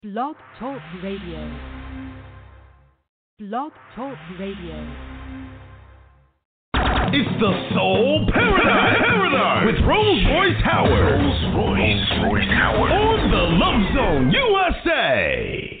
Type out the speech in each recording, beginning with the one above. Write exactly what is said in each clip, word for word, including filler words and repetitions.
Blog Talk Radio. Blog Talk Radio. It's the Soul Paradise, Paradise with Rose Royce Howard. Rose Royce, Royce Howard on the Love Zone U S A.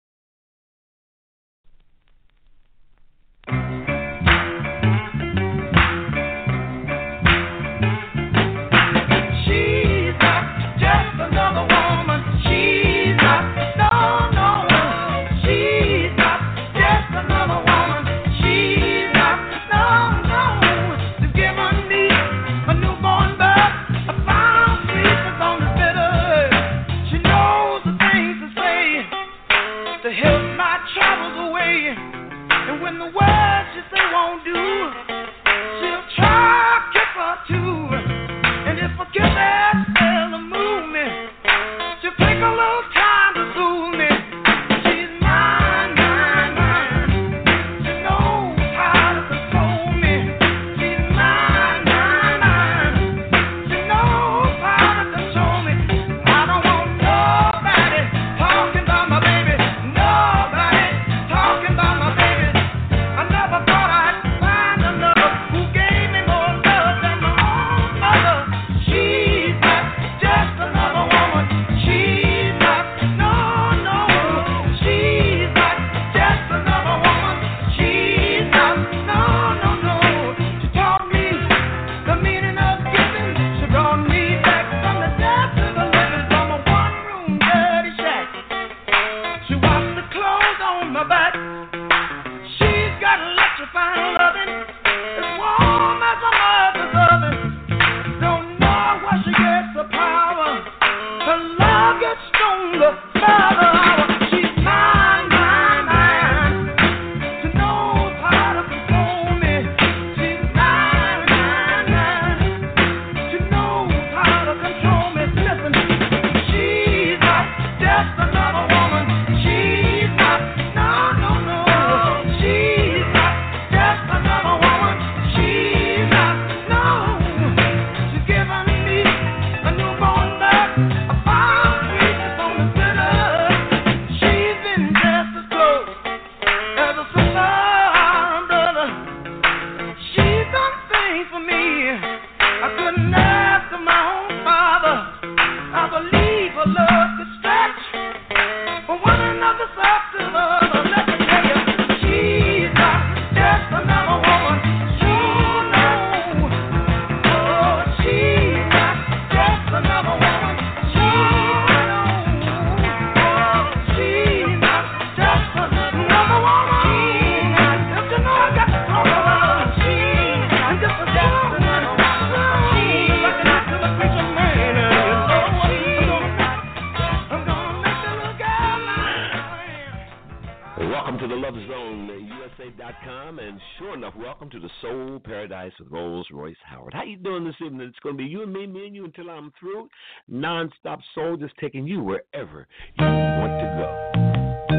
With Rose Royce Howard. How you doing this evening? It's going to be you and me, me and you until I'm through. Non-stop soul, just taking you wherever you want to go.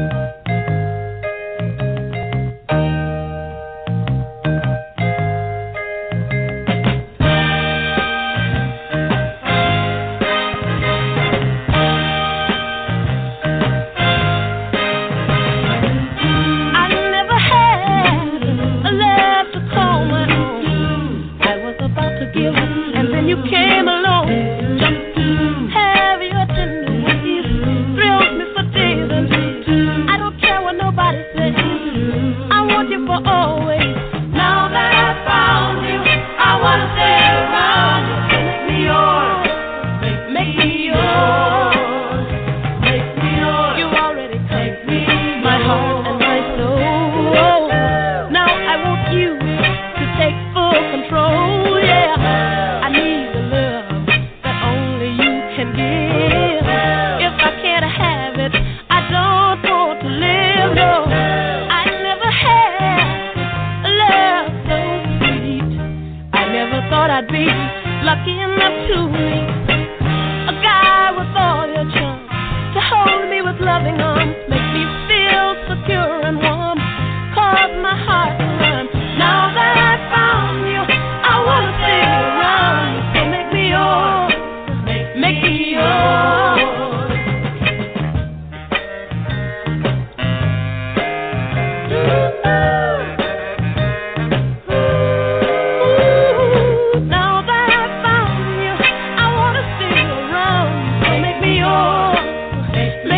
You came along, just to have your tender ways, thrilled me for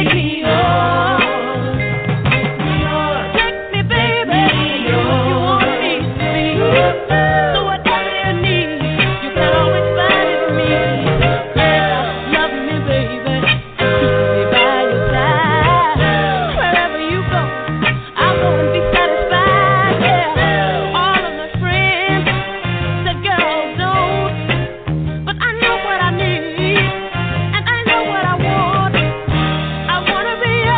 I wanna be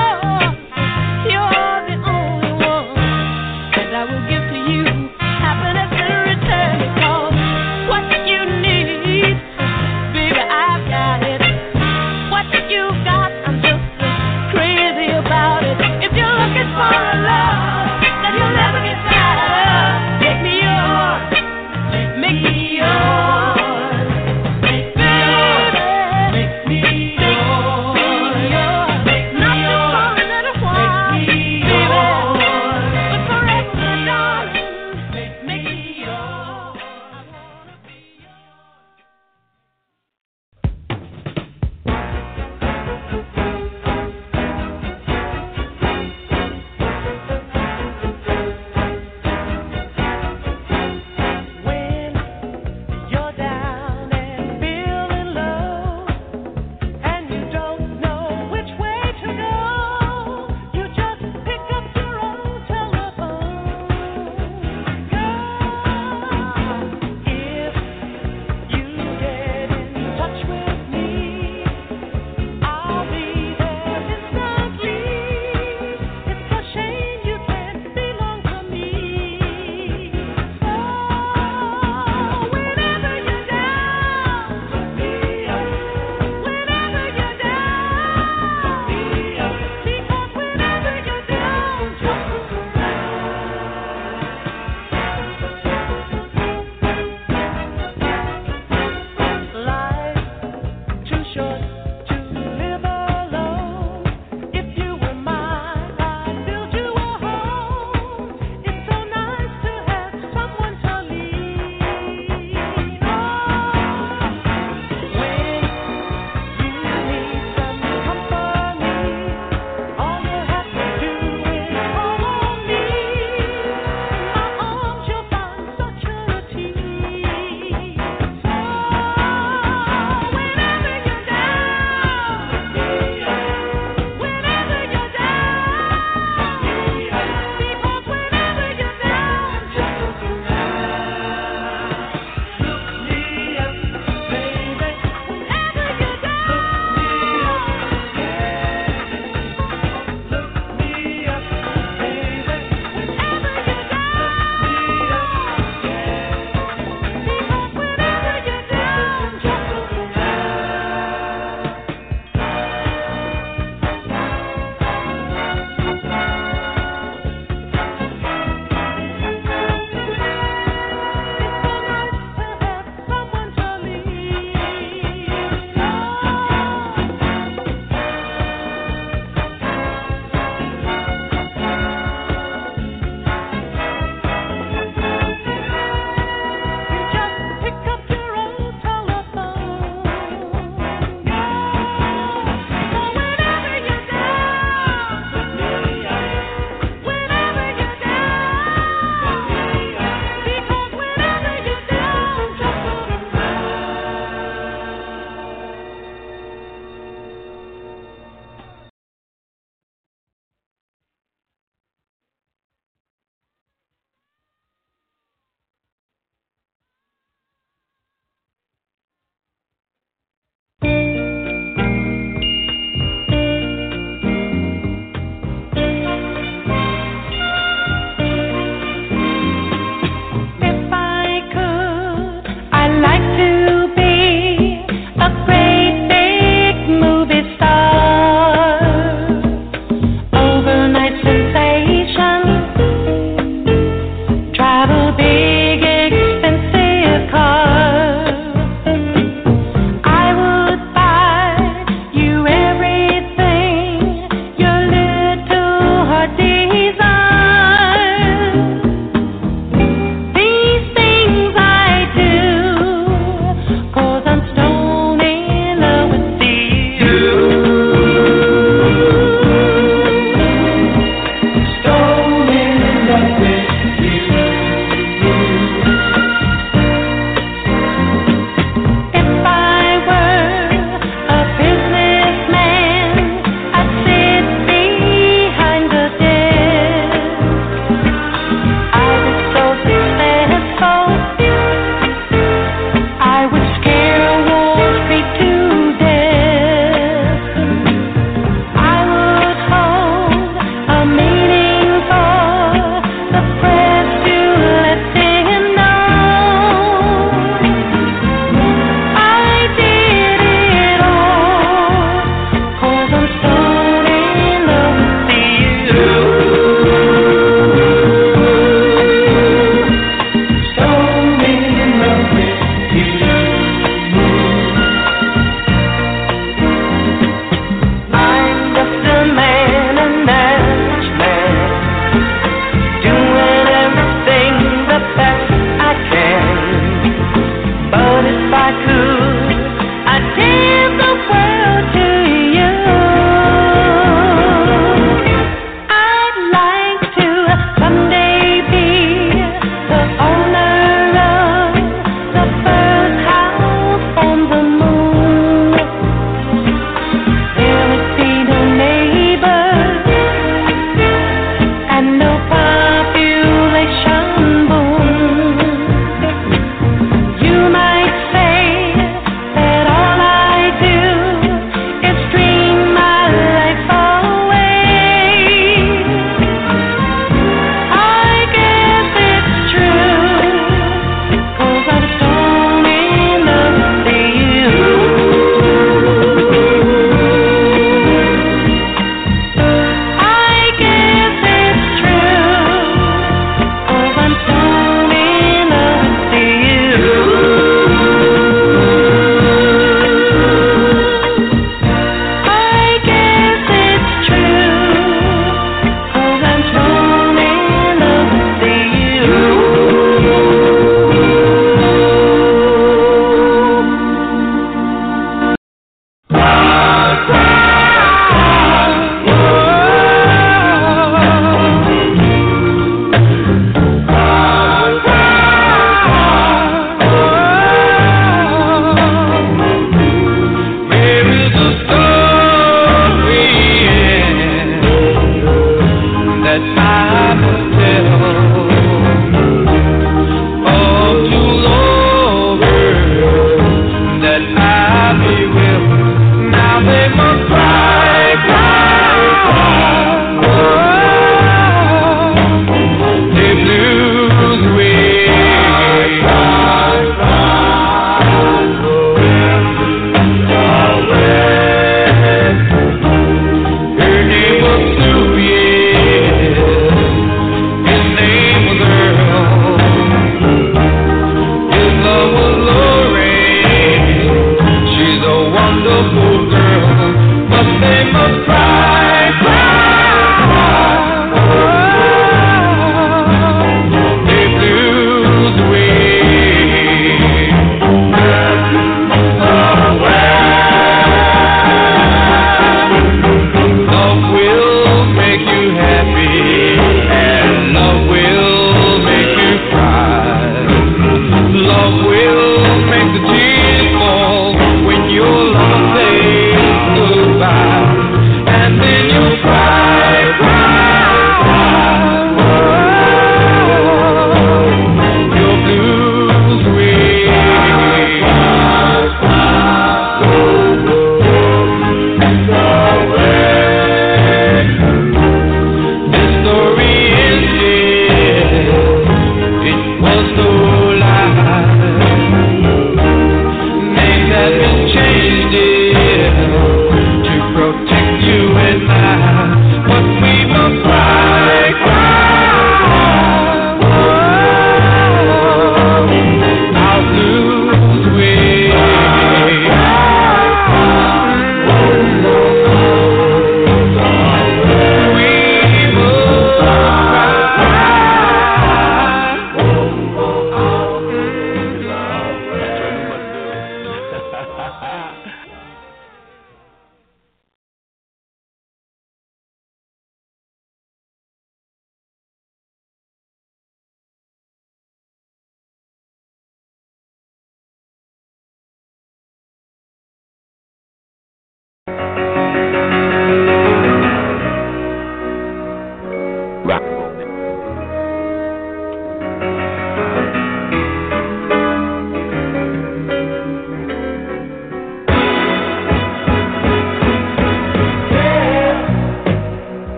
Her name was Sylvia.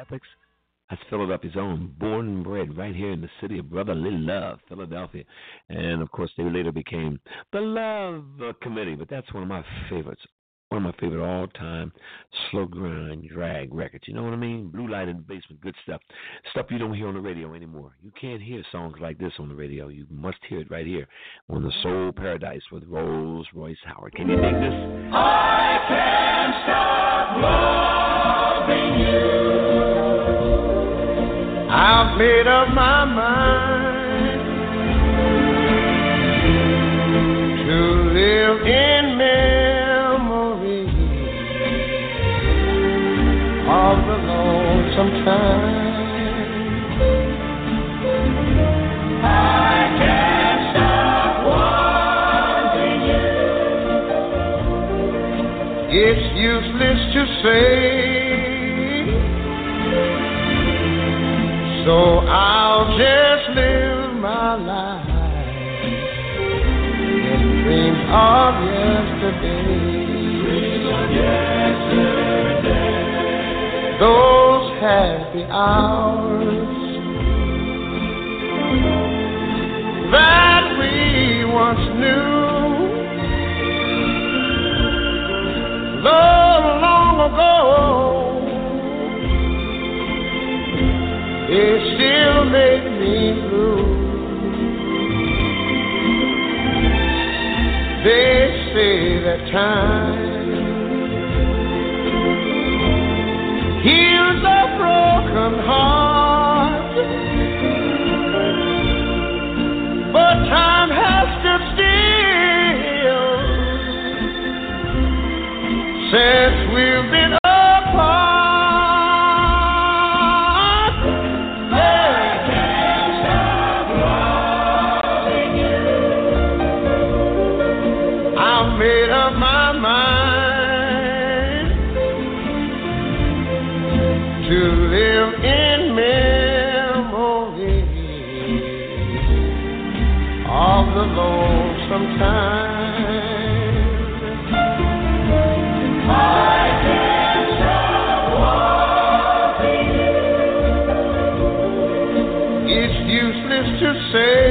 Ethics. That's Philadelphia's own, born and bred right here in the city of brotherly love, Philadelphia. And, of course, they later became the Love Committee, but that's one of my favorites. One of my favorite all-time slow grind drag records. You know what I mean? Blue Light in the Basement, good stuff. Stuff you don't hear on the radio anymore. You can't hear songs like this on the radio. You must hear it right here on the Soul Paradise with Rolls Royce Howard. Can you dig this? I can't stop loving you. I've made up my mind to live in memory of the lonesome time. I can't stop wanting you. It's useless to say, so I'll just live my life in dreams of yesterday. Dreams of yesterday. Those happy hours that we once knew, long, long ago, they still make me blue. They say that time heals a broken heart, but time has stood still since we've been apart. I can't stop loving you. I've made up my mind to live in memory of the lonesome time. I can't stop wanting you. It's useless to say,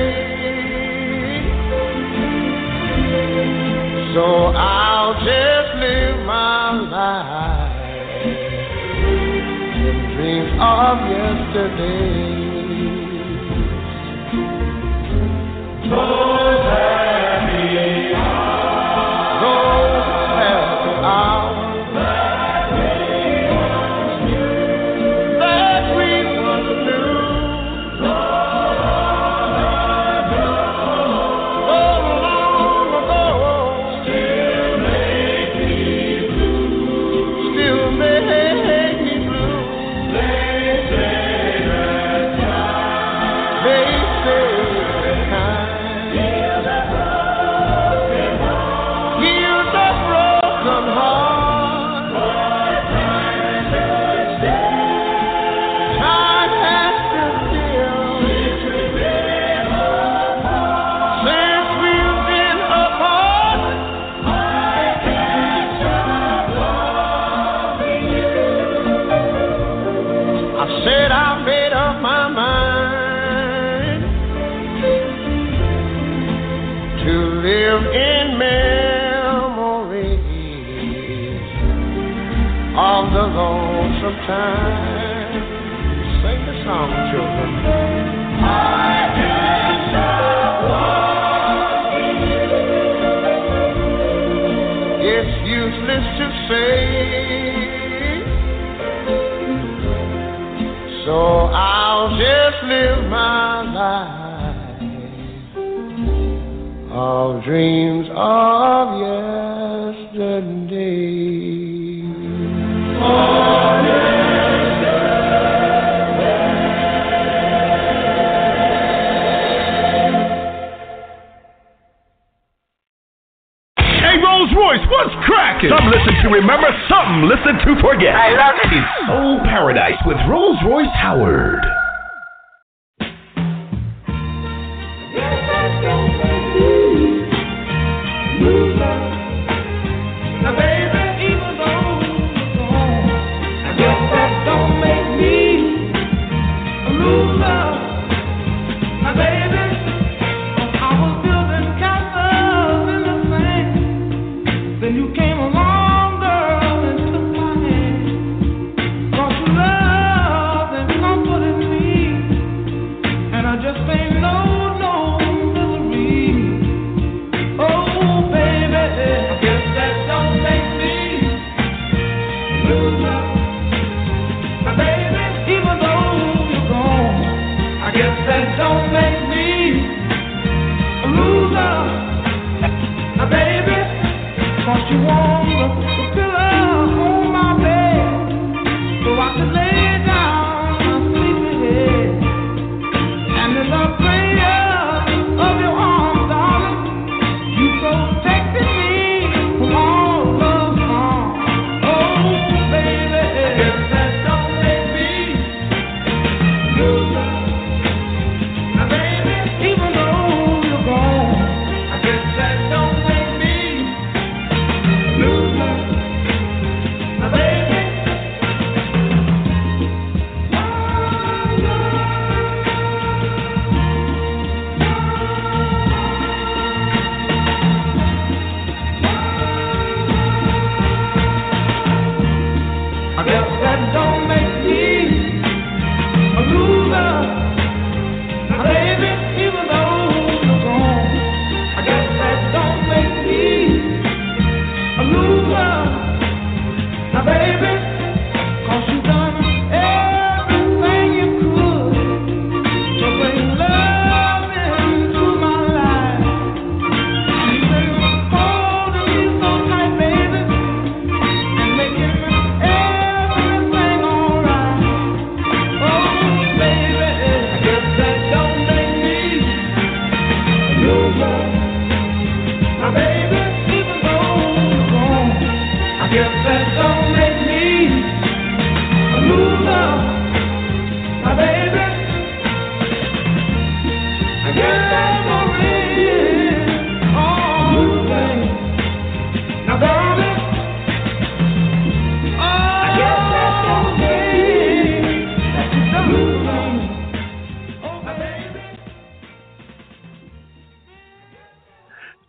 so I'll just live my life in dreams of yesterday. Those happy hours, those happy hours that we once knew, that we once knew, long ago, long ago, still make me blue, still make me blue. They say that time, they say that time heals a broken heart, heals a broken heart. But time has stood still, time has stood still since we've been apart, since we've been apart. I can't stop loving you. I said I made up my mind to live in memory of the lonesome time. Sing the song, children. I can't stop wanting you. It's useless to say, so I'll just live my life of dreams of yesterday. Oh, Hey, Rolls Royce, what's cracking? Some listen to remember, some listen to forget. I love it. Soul Paradise with Rolls Royce Howard. Now, baby, even though you're gone, I guess that don't make me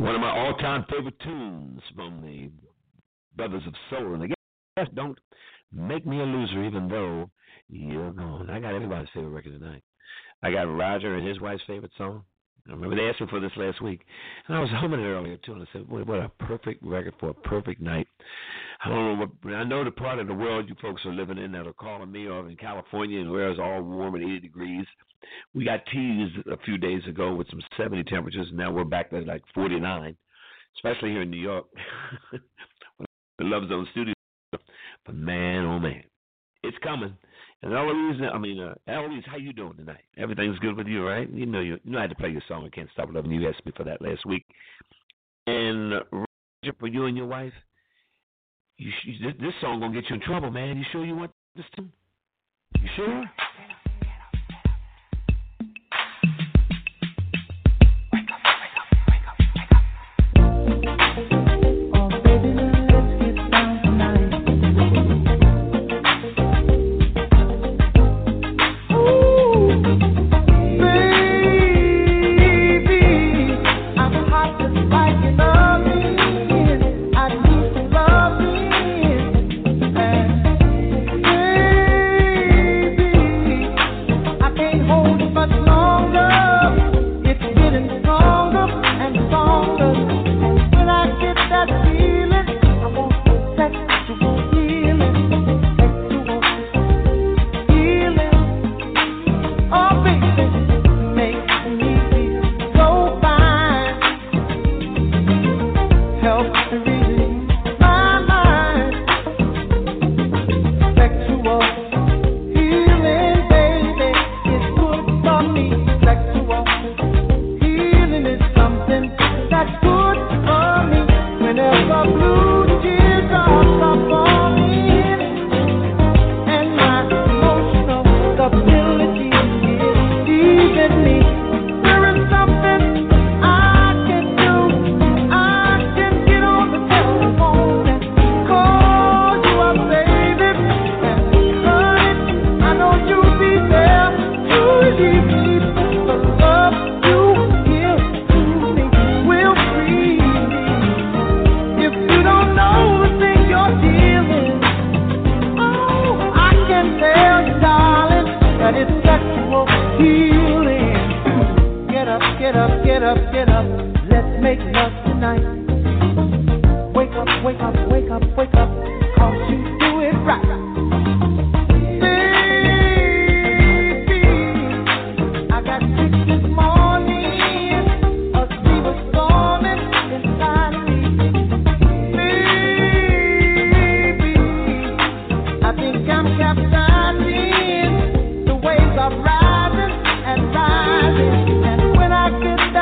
One of my all-time favorite tunes from the Brothers of Soul. And again, don't make me a loser even though you're gone. I got everybody's favorite record tonight. I got Roger and his wife's favorite song. I remember they asked me for this last week, and I was humming it earlier too. And I said, "What a perfect record for a perfect night." I don't know what. I know the part of the world you folks are living in that are calling me, or in California, and where it's all warm and eighty degrees. We got teased a few days ago with some seventy temperatures, and now we're back to like forty-nine, especially here in New York. The Love Zone studio, but man, oh man, it's coming. And Eloise, I mean, uh, Eloise, how you doing tonight? Everything's good with you, right? You know, you, you know I had to play your song, I Can't Stop Loving You. You asked me for that last week. And uh, Roger, for you and your wife, you, this, this song gonna get you in trouble, man. You sure you want this to? You sure?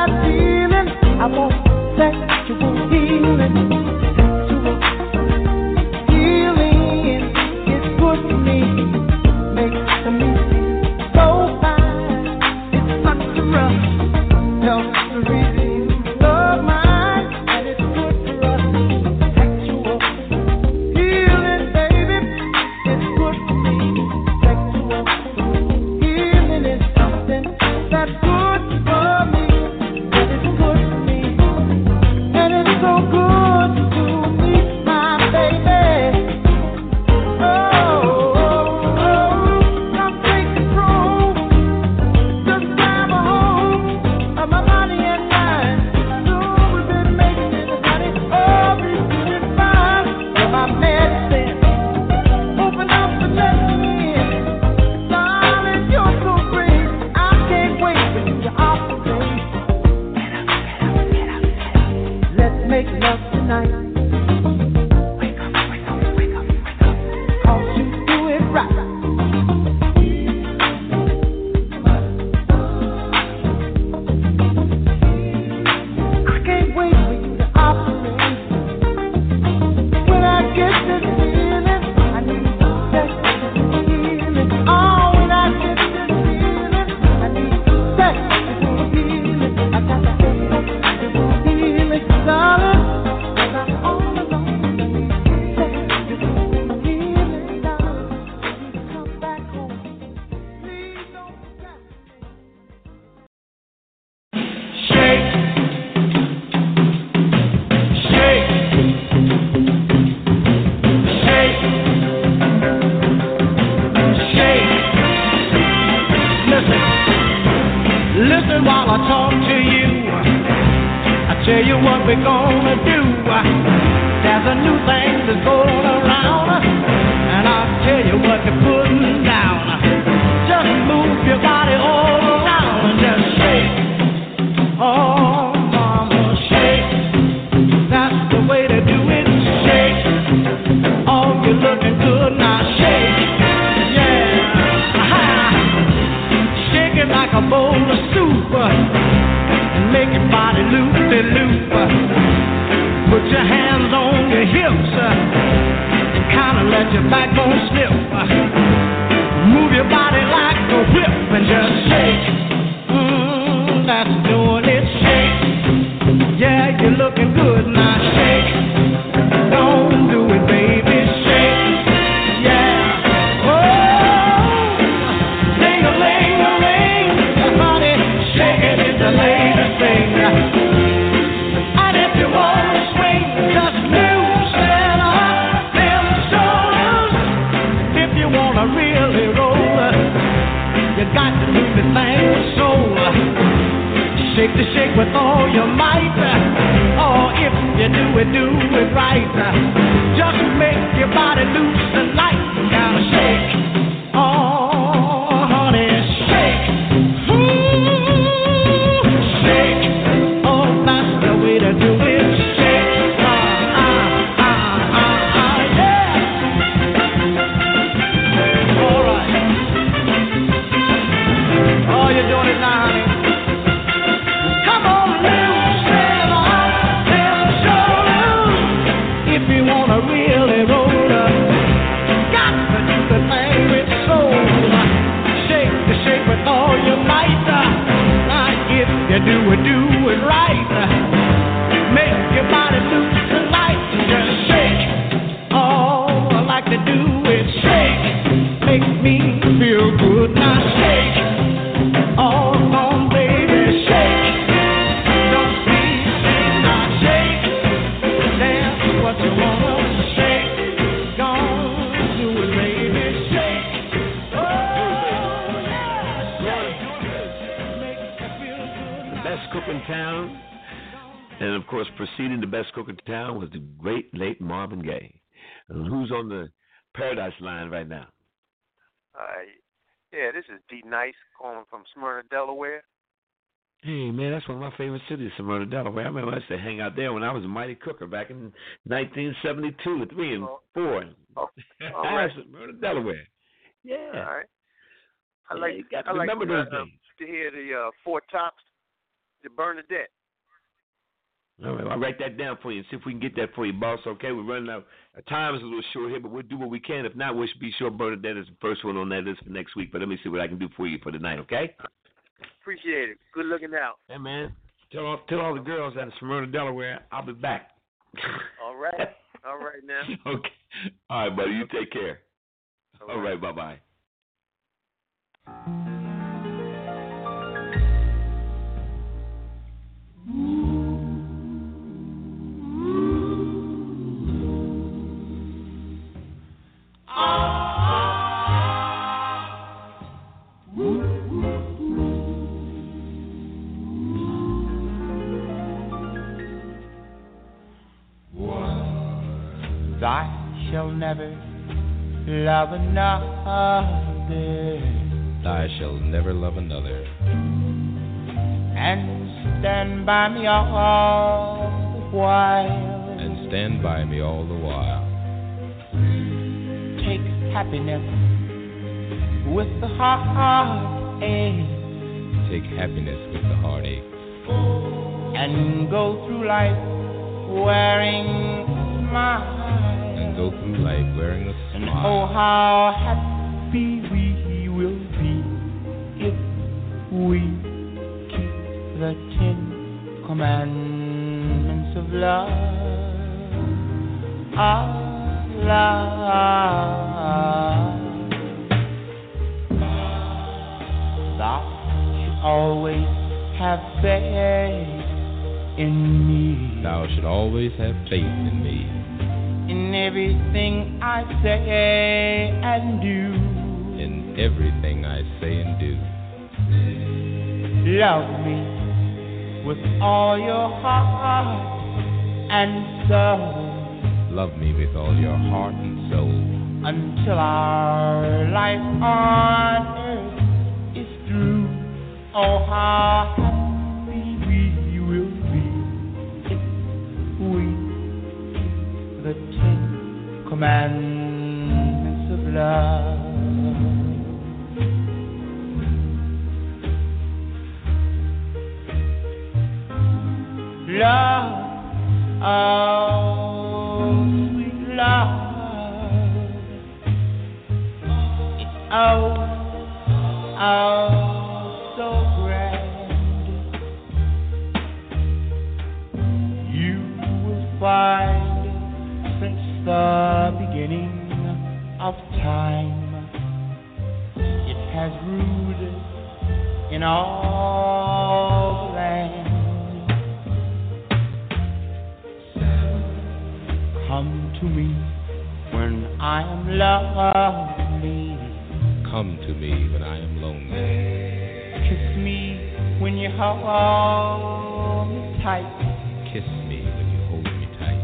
I want sexual healing, sexual what we're gonna do. There's a new thing that's going around, and I'll tell you what you're putting down. Just move your body all around and just shake. Oh, mama, shake. That's the way to do it. Shake. Oh, you're looking good now. Shake. Yeah. Aha. Shake it like a bowl of soup and make your body loop-de-loop. Put your hands on your hips and kind of let your backbone slip. Move your body like a whip and just shake. Mm, that's doing it. Shake. Yeah, you're looking good now. Shake. Don't do it, baby. Shake. Yeah. Oh, ding-a-ling-a-ling. Honey, shaking is the latest thing. And if you want to swing, just loosen up them shoulders. If you want to really roll, you got to do the thing with soul. Shake the shake with all your might. Oh, if you do it, do it right. Just make your body loose and light. You gotta shake. Oh, honey, shake. Ooh, shake. Oh, that's the way to do it. Shake. Ah, ah, ah, ah, ah, yeah. All right. Oh, you're doing it now, honey. Come on, loosen up them shoulders. If you wanna really roll, got to do the thing with soul. Shake the shake with all your might. Uh, if you do it, do it right. Make your body loose and light. Just shake. Oh, I like to do it. Shake. Make me feel good. Now shake. Oh, come on, baby, shake. Don't be ashamed. Now shake. Dance what you wanna shake. Don't do it, baby. Shake. Oh, yeah. Make you feel good. The best cook in town, and of course, preceding the best cook in town was the great late Marvin Gaye. And who's on the Paradise line right now? Uh, yeah, this is D Nice calling from Smyrna, Delaware. Hey, man, that's one of my favorite cities, Smyrna, Delaware. I remember I used to hang out there when I was a mighty cooker back in nineteen seventy-two, three and Oh. four. Oh, all right. Smyrna, Delaware. Yeah. All right. I Yeah, like, you got to I like remember to, those uh, days. to hear the uh, Four Tops, the Bernadette. All right, I'll write that down for you and see if we can get that for you, boss. Okay, we're running out. Our time is a little short here, but we'll do what we can. If not, we'll be sure Bernadette is the first one on that list for next week. But let me see what I can do for you for tonight, okay? Appreciate it. Good looking out. Hey, man, tell all, tell all the girls out of Smyrna, Delaware, I'll be back. All right. All right now. Okay. All right, buddy, you take care. All All right, bye-bye. I shall never love another. I shall never love another. And stand by me all the while. And stand by me all the while. Take happiness with the heartache. Take happiness with the heartache. And go through life wearing a smile. And go through life wearing a smile. And oh, how happy we will be if we keep the Ten Commandments of love. Ah, love. Thou should always have faith in me. Thou should always have faith in me. In everything I say and do. In everything I say and do. Love me with all your heart and soul. Love me with all your heart and soul. Until our life on earth is through. Oh, how happy we will be if we keep the Ten Commandments of love. Love, oh sweet love, it's oh, oh so grand. You will find since the beginning of time, it has rooted in all the land. Come to me when I am lonely. Come to me when I am lonely. Kiss me when you hold me tight. Kiss me when you hold me tight.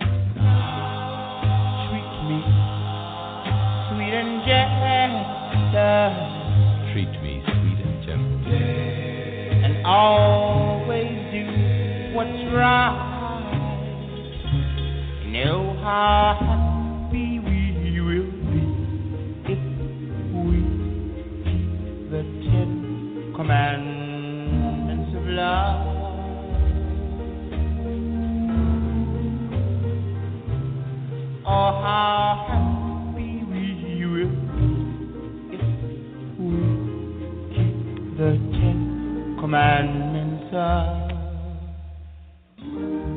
Treat me sweet and gentle. Treat me sweet and gentle. And always do what's right. Know how happy we will be if we keep the Ten Commandments of love. Oh, how happy we will be if we keep the Ten Commandments of love.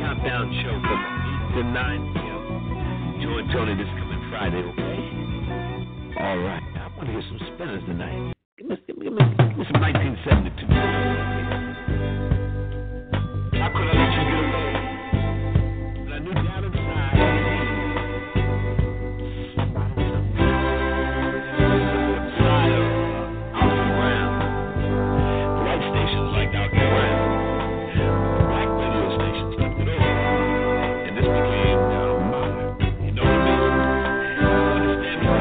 countdown show from eight to nine p.m. Join Tony this coming Friday, okay? All right. Now, I want to hear some spinners tonight. Give me, give me, give me, give me some nineteen seventy-two. How could I let you get away? But I knew down inside. Side of uh, Out Around. The white stations like Out Around. Black radio stations flipped it over. And this became uh, modern. You know what I mean? Understand me?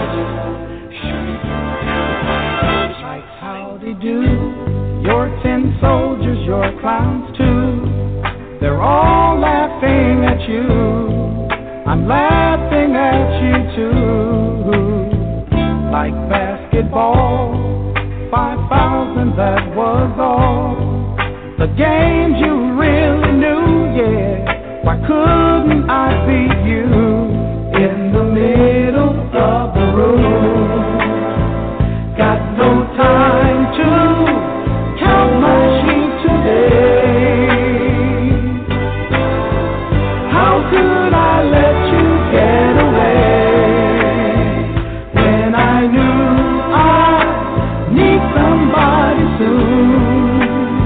Shoot. Like howdy do, your tin soldiers, your clowns too. They're all laughing at you. I'm laughing at you too. Like basketball, five thousand, that was all. The games you really knew, yeah. Why couldn't I beat you in the middle of the room? Got no time to count my sheep today. How could I let you get away when I knew I'd need somebody soon?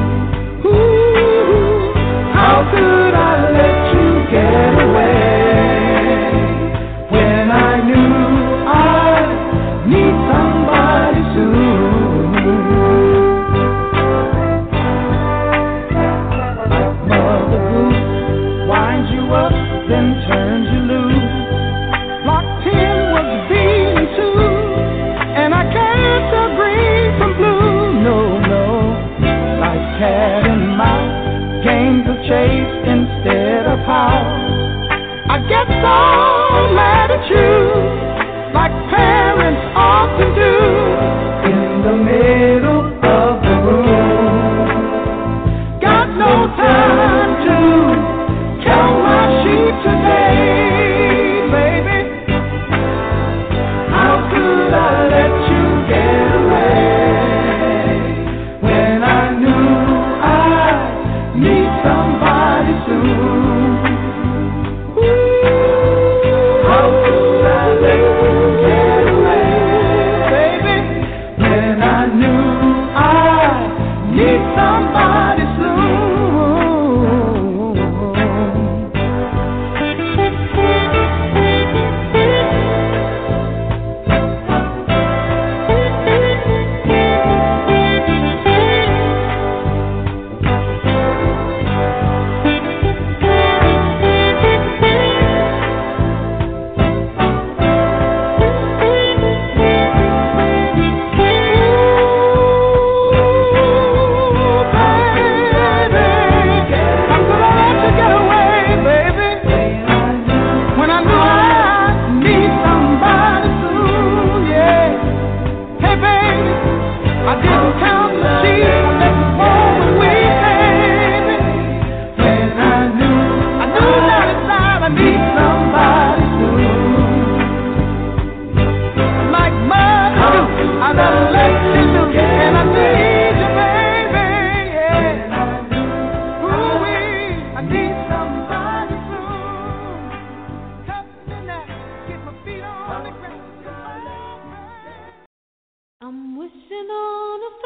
Ooh, how could I let you get away when I knew I'd need somebody soon? Like Mother Goose winds you up, then turns you loose. Block ten was beaten too, and I can't tell green from blue. No, no, like cat and mouse, games of chase instead of house. I get so mad at you, like parents often do, in the middle of the room. Got no time to count my sheep today, baby. How could I let you get away when I knew I'd need somebody soon? Ooh, how could I let you get away, baby, when I knew I'd need somebody soon? I'm wishing on a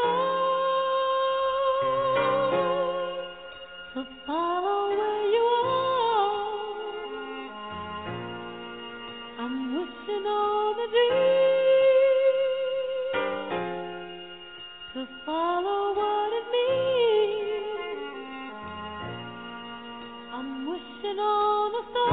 star to follow where you are. I'm wishing on a dream to follow what it means. I'm wishing on a star